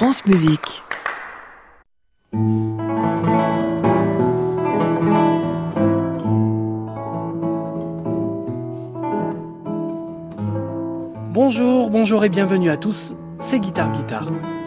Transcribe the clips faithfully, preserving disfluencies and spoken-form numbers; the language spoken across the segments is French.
France Musique. Bonjour, bonjour et bienvenue à tous, c'est Guitare Guitare.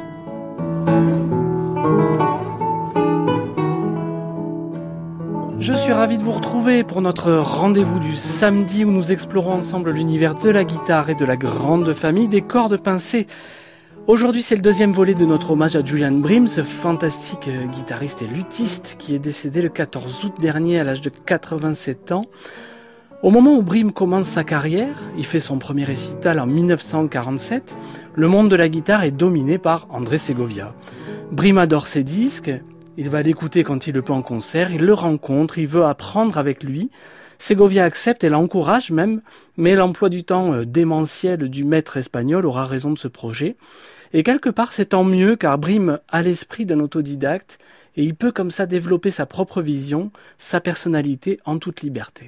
Je suis ravi de vous retrouver pour notre rendez-vous du samedi où nous explorons ensemble l'univers de la guitare et de la grande famille des cordes pincées. Aujourd'hui, c'est le deuxième volet de notre hommage à Julian Bream, ce fantastique guitariste et luthiste qui est décédé le quatorze août dernier à l'âge de quatre-vingt-sept ans. Au moment où Bream commence sa carrière, il fait son premier récital en dix-neuf cent quarante-sept, le monde de la guitare est dominé par André Segovia. Bream adore ses disques, il va l'écouter quand il le peut en concert, il le rencontre, il veut apprendre avec lui. Segovia accepte et l'encourage même, mais l'emploi du temps démentiel du maître espagnol aura raison de ce projet. Et quelque part, c'est tant mieux car Bream a l'esprit d'un autodidacte et il peut comme ça développer sa propre vision, sa personnalité en toute liberté.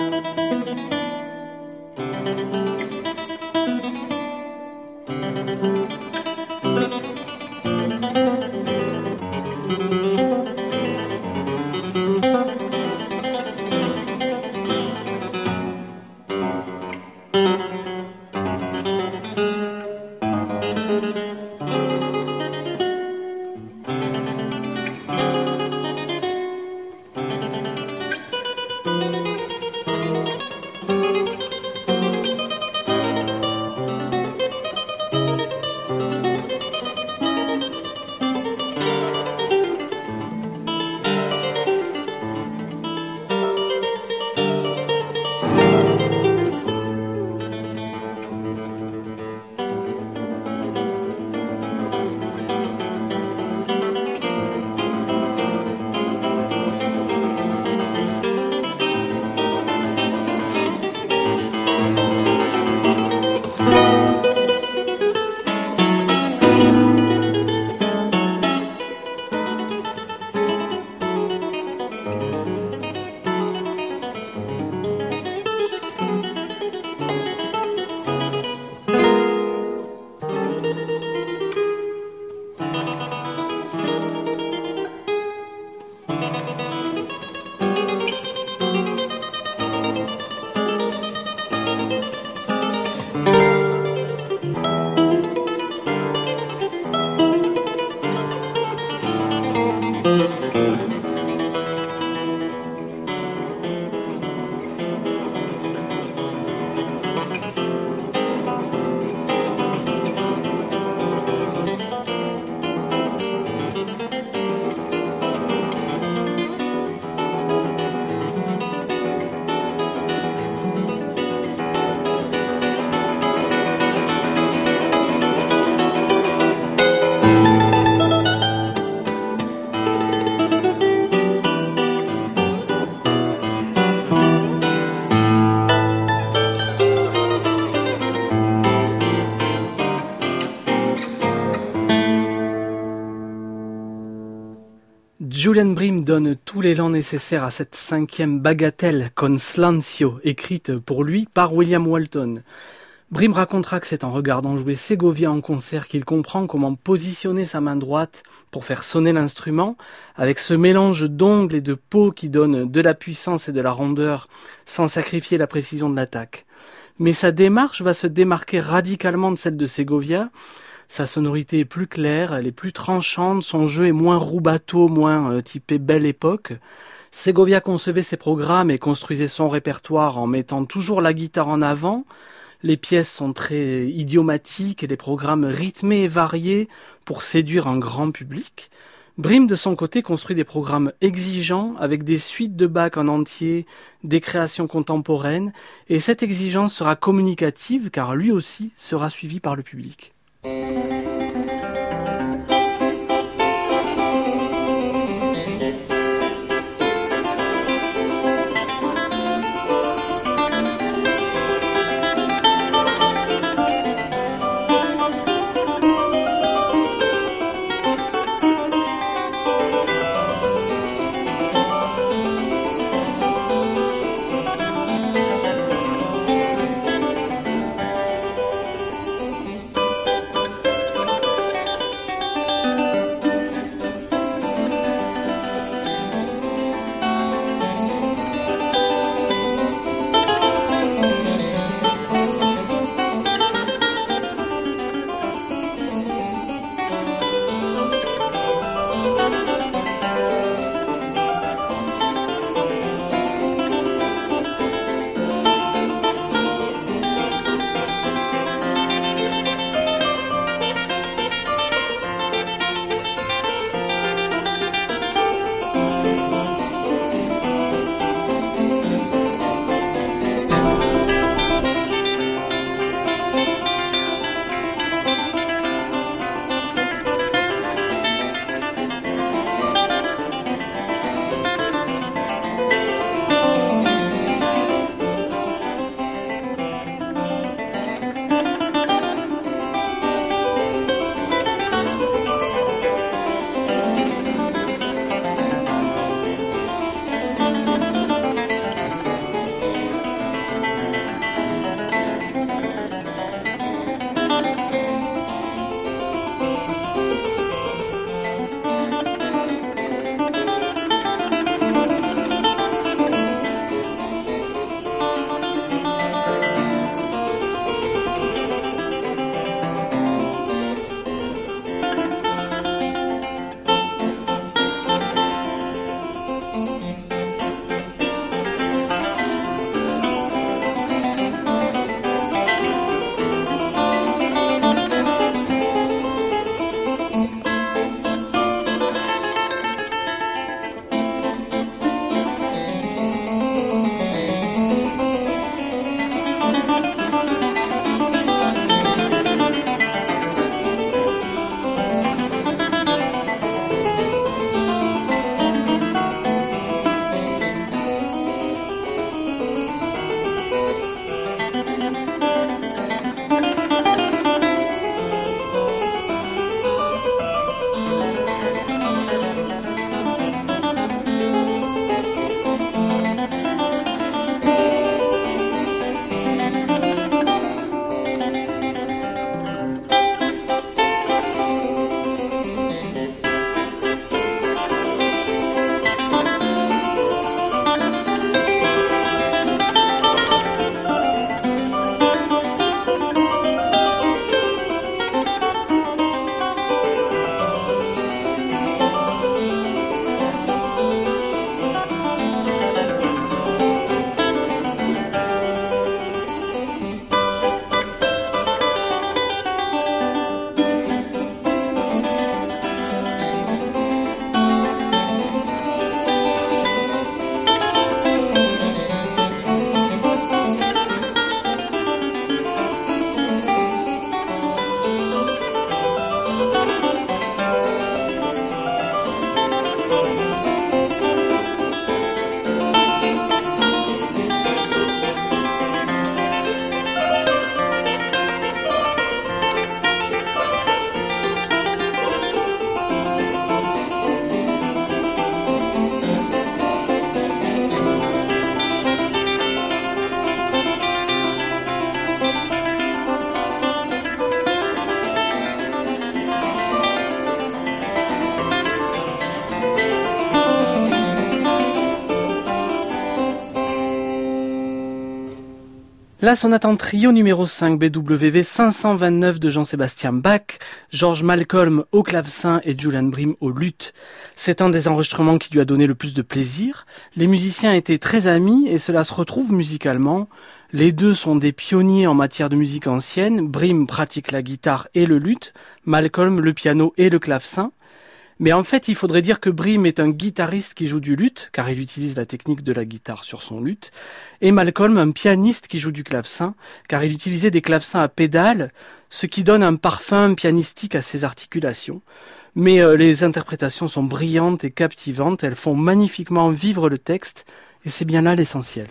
Julian Bream donne tout l'élan nécessaire à cette cinquième bagatelle con slancio, écrite pour lui par William Walton. Bream racontera que c'est en regardant jouer Segovia en concert qu'il comprend comment positionner sa main droite pour faire sonner l'instrument, avec ce mélange d'ongles et de peau qui donne de la puissance et de la rondeur sans sacrifier la précision de l'attaque. Mais sa démarche va se démarquer radicalement de celle de Segovia. Sa sonorité est plus claire, elle est plus tranchante, son jeu est moins roubateau, moins euh, typé Belle Époque. Segovia concevait ses programmes et construisait son répertoire en mettant toujours la guitare en avant. Les pièces sont très idiomatiques et les programmes rythmés et variés pour séduire un grand public. Bream, de son côté, construit des programmes exigeants avec des suites de Bach en entier, des créations contemporaines, et cette exigence sera communicative car lui aussi sera suivi par le public. La sonate en trio numéro cinq B W V cinq cent vingt-neuf de Jean-Sébastien Bach, George Malcolm au clavecin et Julian Bream au luth. C'est un des enregistrements qui lui a donné le plus de plaisir. Les musiciens étaient très amis et cela se retrouve musicalement. Les deux sont des pionniers en matière de musique ancienne. Bream pratique la guitare et le luth, Malcolm le piano et le clavecin. Mais en fait, il faudrait dire que Bream est un guitariste qui joue du luth, car il utilise la technique de la guitare sur son luth, et Malcolm un pianiste qui joue du clavecin, car il utilisait des clavecins à pédales, ce qui donne un parfum pianistique à ses articulations. Mais euh, les interprétations sont brillantes et captivantes, elles font magnifiquement vivre le texte, et c'est bien là l'essentiel.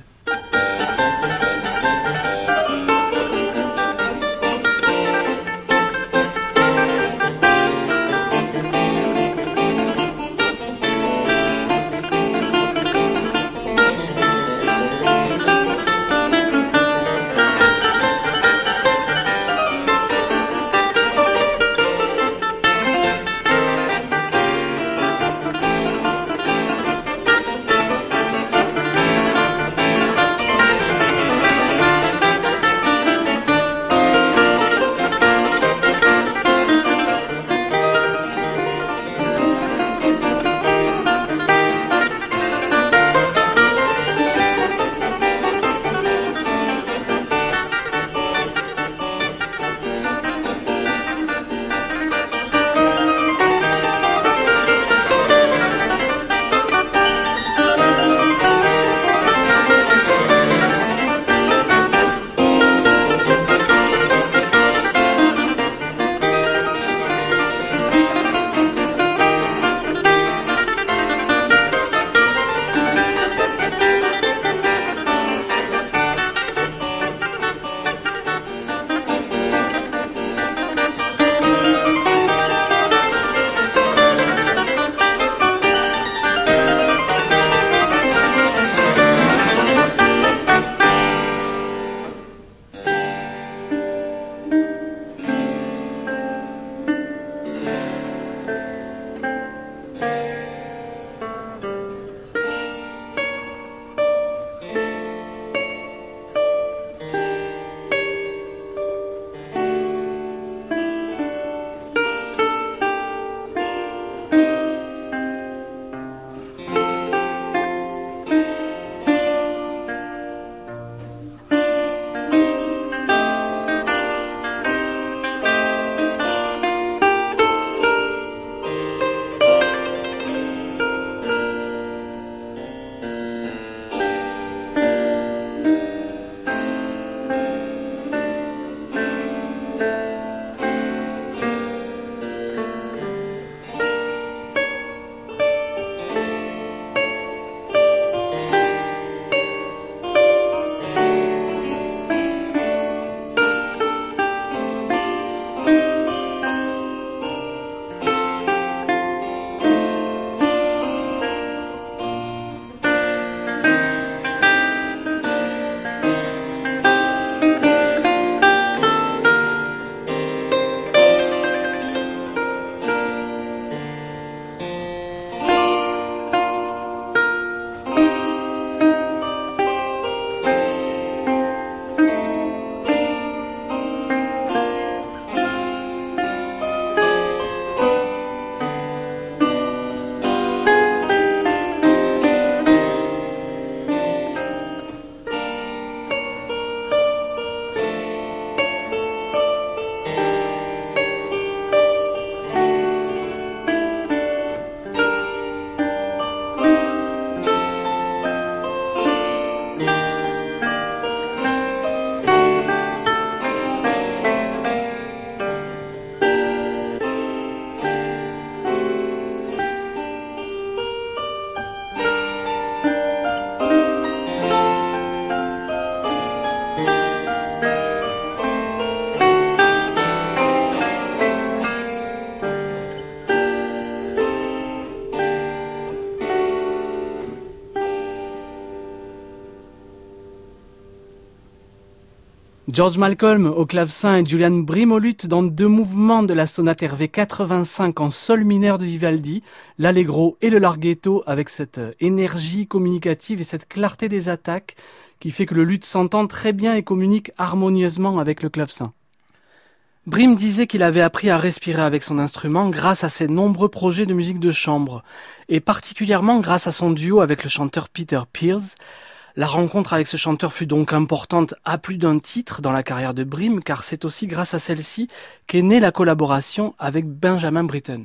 George Malcolm au clavecin et Julian Bream au luth dans deux mouvements de la sonate R V quatre-vingt-cinq en sol mineur de Vivaldi, l'allegro et le larghetto avec cette énergie communicative et cette clarté des attaques qui fait que le luth s'entend très bien et communique harmonieusement avec le clavecin. Bream disait qu'il avait appris à respirer avec son instrument grâce à ses nombreux projets de musique de chambre et particulièrement grâce à son duo avec le chanteur Peter Pears. La rencontre avec ce chanteur fut donc importante à plus d'un titre dans la carrière de Bream, car c'est aussi grâce à celle-ci qu'est née la collaboration avec Benjamin Britten.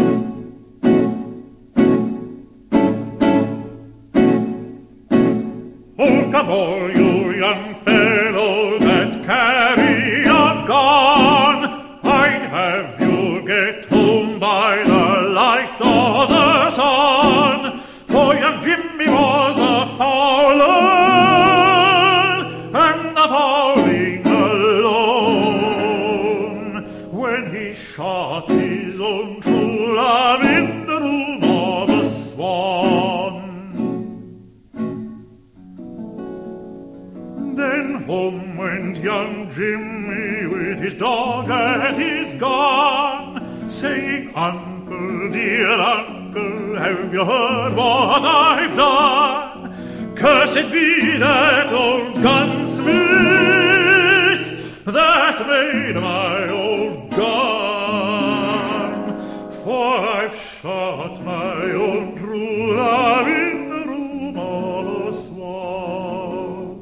Oh, come on, you young fellow that carry a gun, I'd have you get home by the light of the sun, for young Jimmy was a fowler, and a fowling alone, when he shot his own true love in the room of a swan. Then home went young Jimmy with his dog at his gun, saying, Uncle, dear uncle, have you heard what I've done? Cursed be that old gunsmith that made my old gun, for I've shot my own true love in the room of a swan.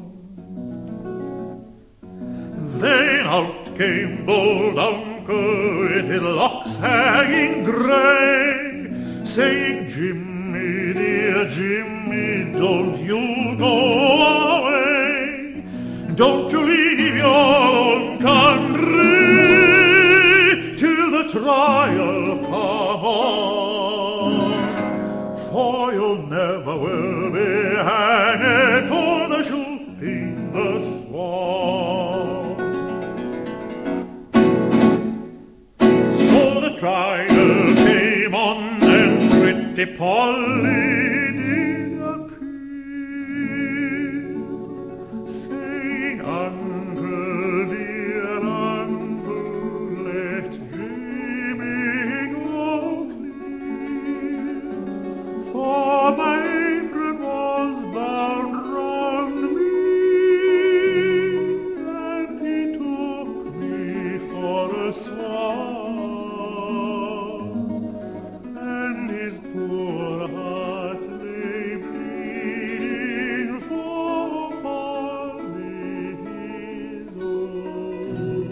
Then out came bold uncle with his locks hanging grey, saying, Jimmy, dear Jimmy, don't you go away. Don't you leave your own country till the trial come on, for you never will be hanged for the shooting the swan. So the trial came on, and pretty Polly did appear, saying, Uncle, dear uncle, let Jimmy go clear, for my apron was bound round me, and he took me for a swan, and his poor heart lay bleeding for Polly his own.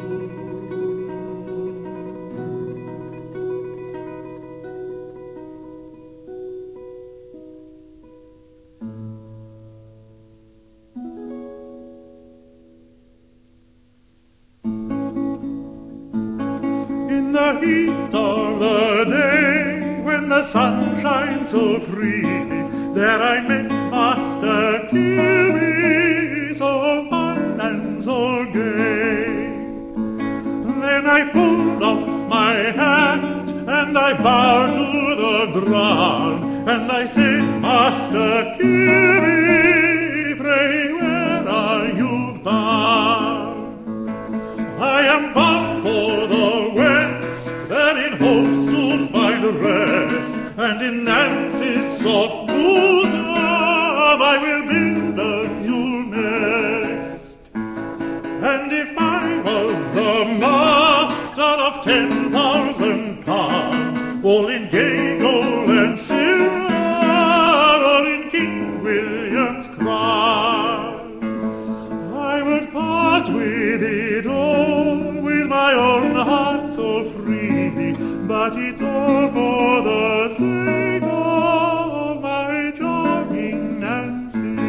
In the heat of the day, when the sun shines so freely, there I met Master Kilby, so fine and so gay. Then I pulled off my hat, and I bowed to the ground, and I said, Master Kilby, pray where are you bound? I am bound for the west, there in hopes to find rest, and in Nancy's soft bosom I will build a new nest. And if I was a master of ten thousand pounds, all in gay gold and silver, all in King William's crowns, I would part with it all, with my own heart so freely, but it's all for the sake of my darling Nancy.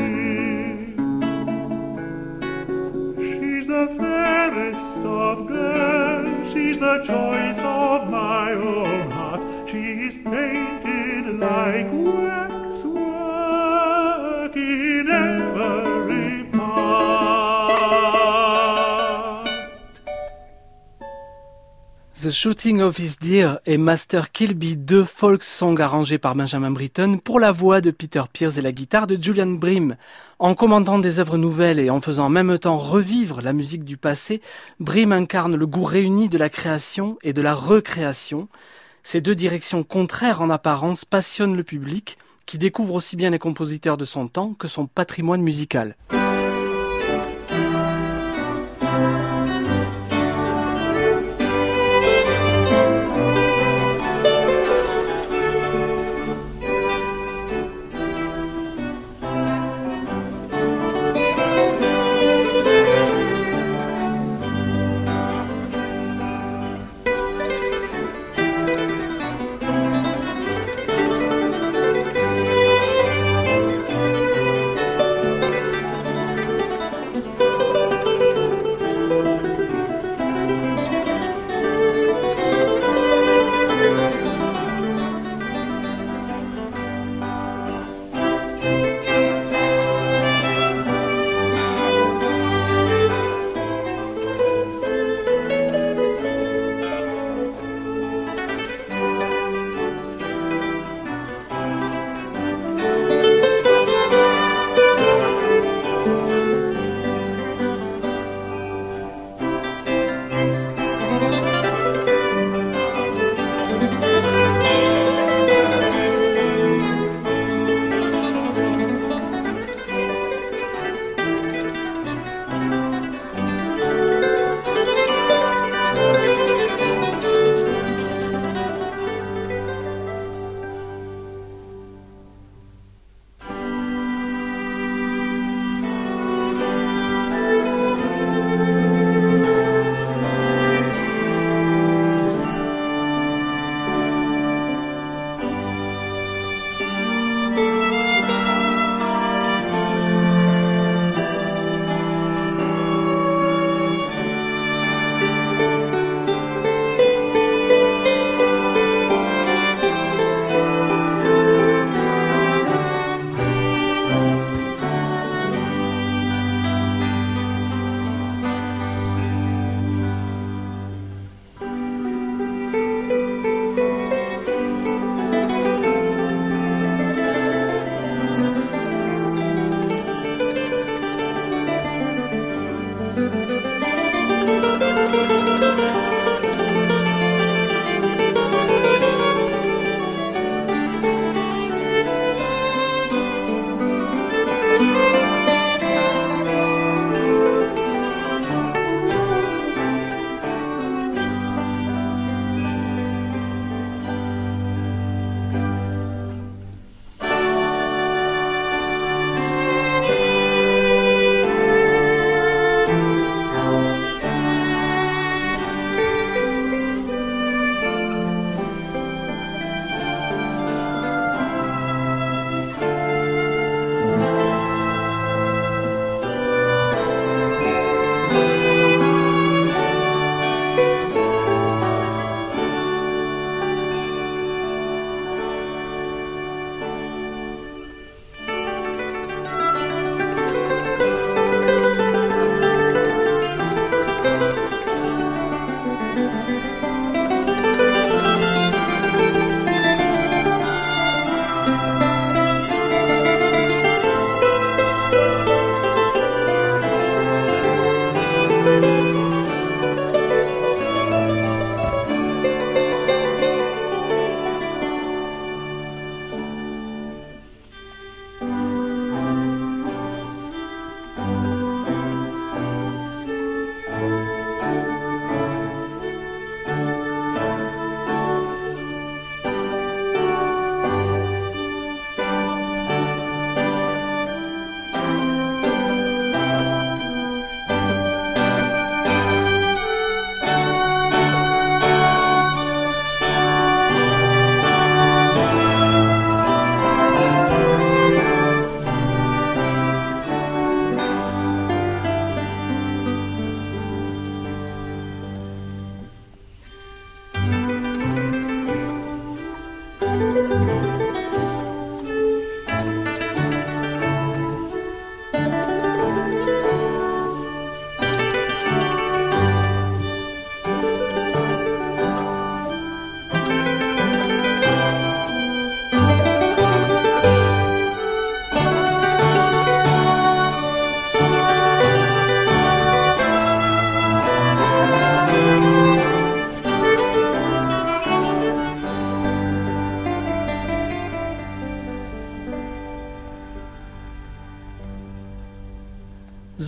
She's the fairest of girls, she's the choice of my own heart. She's painted like waxwork in every part. The The Shooting of His Deer et Master Kilby, deux folk songs arrangés par Benjamin Britten pour la voix de Peter Pears et la guitare de Julian Bream. En commentant des œuvres nouvelles et en faisant en même temps revivre la musique du passé, Bream incarne le goût réuni de la création et de la recréation. Ces deux directions contraires en apparence passionnent le public, qui découvre aussi bien les compositeurs de son temps que son patrimoine musical.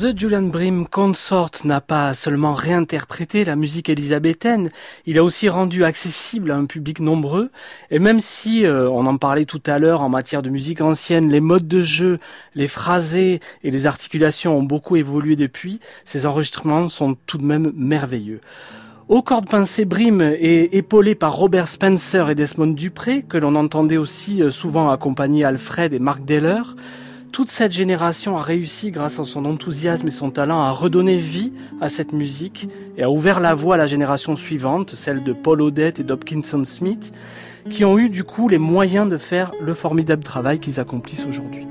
The Julian Bream Consort n'a pas seulement réinterprété la musique élisabéthaine, il a aussi rendu accessible à un public nombreux. Et même si, euh, on en parlait tout à l'heure en matière de musique ancienne, les modes de jeu, les phrasés et les articulations ont beaucoup évolué depuis, ces enregistrements sont tout de même merveilleux. Aux cordes pincées, Bream est épaulé par Robert Spencer et Desmond Dupré, que l'on entendait aussi souvent accompagner Alfred et Mark Deller. Toute cette génération a réussi, grâce à son enthousiasme et son talent, à redonner vie à cette musique et a ouvert la voie à la génération suivante, celle de Paul Odette et d'Hopkinson Smith, qui ont eu du coup les moyens de faire le formidable travail qu'ils accomplissent aujourd'hui.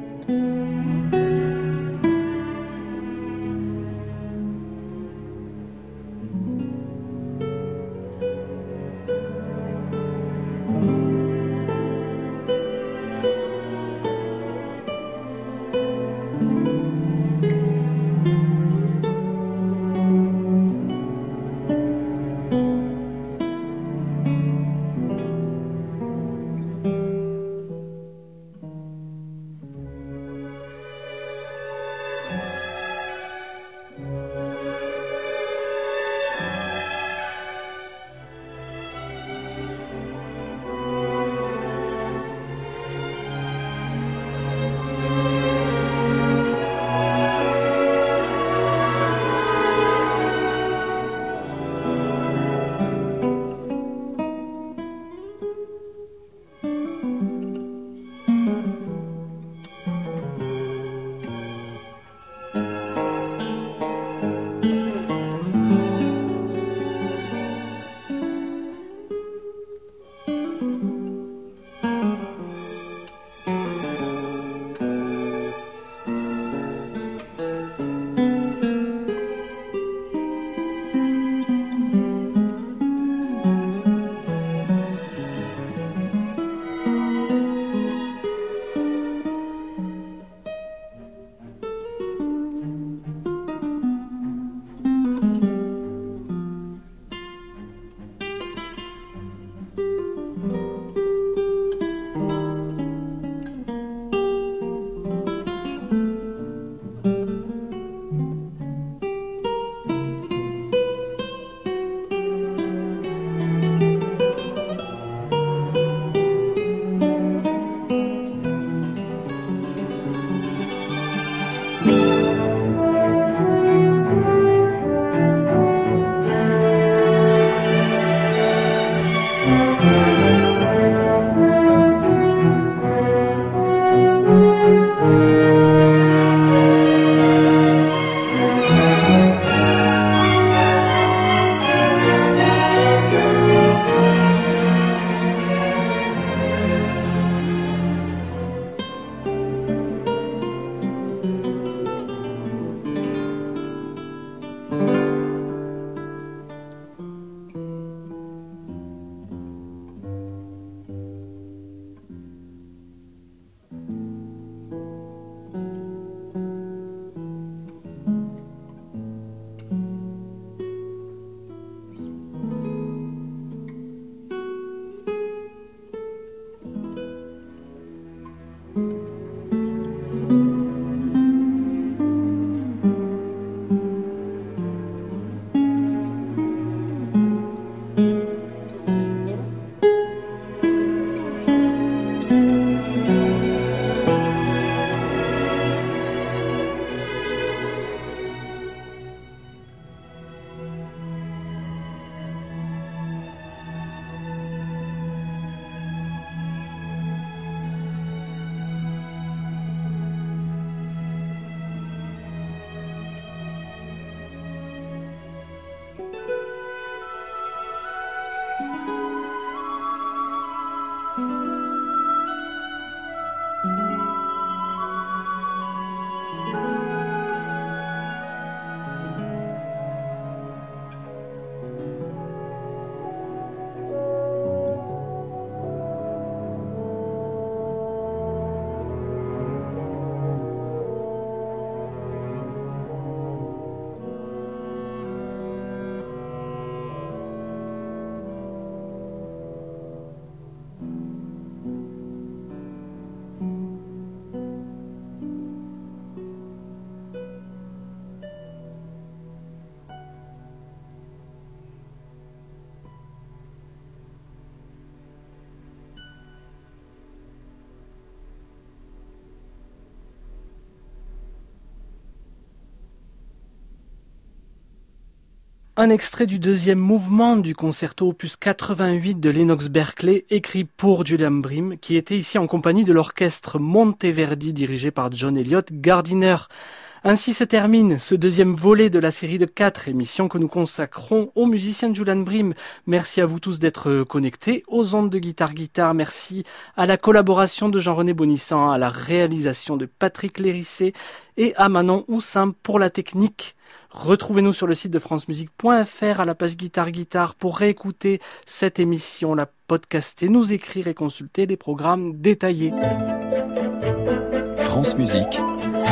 Un extrait du deuxième mouvement du concerto opus quatre-vingt-huit de Lennox Berkeley, écrit pour Julian Bream, qui était ici en compagnie de l'orchestre Monteverdi dirigé par John Elliott Gardiner. Ainsi se termine ce deuxième volet de la série de quatre émissions que nous consacrons aux musiciens de Julian Bream. Merci à vous tous d'être connectés aux ondes de Guitare Guitare. Merci à la collaboration de Jean-René Bonissant, à la réalisation de Patrick Lérissé et à Manon Houssin pour la technique. Retrouvez-nous sur le site de france musique point f r à la page Guitare Guitare pour réécouter cette émission, la podcaster, nous écrire et consulter les programmes détaillés. France Musique.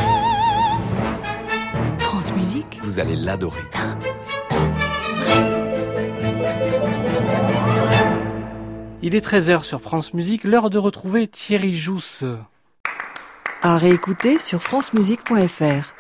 France Musique. Vous allez l'adorer. Il est treize heures sur France Musique, l'heure de retrouver Thierry Jousse. À réécouter sur france musique point f r.